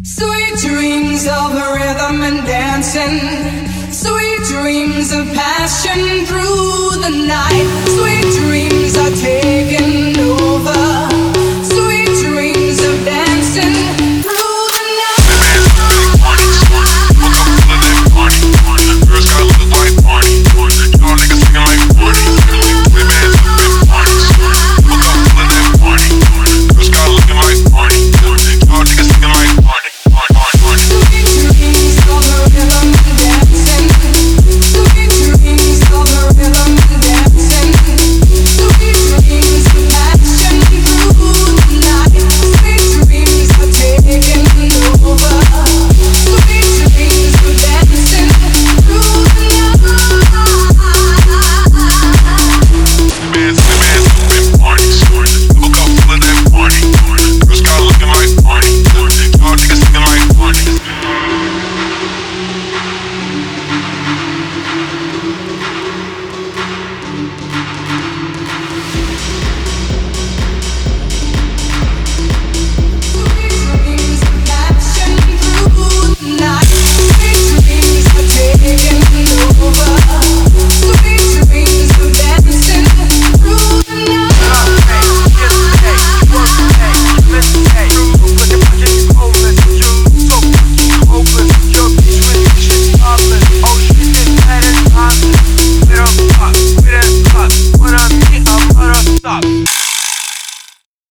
Sweet dreams of rhythm and dancing, sweet dreams of passion through the night, sweet dreams are taken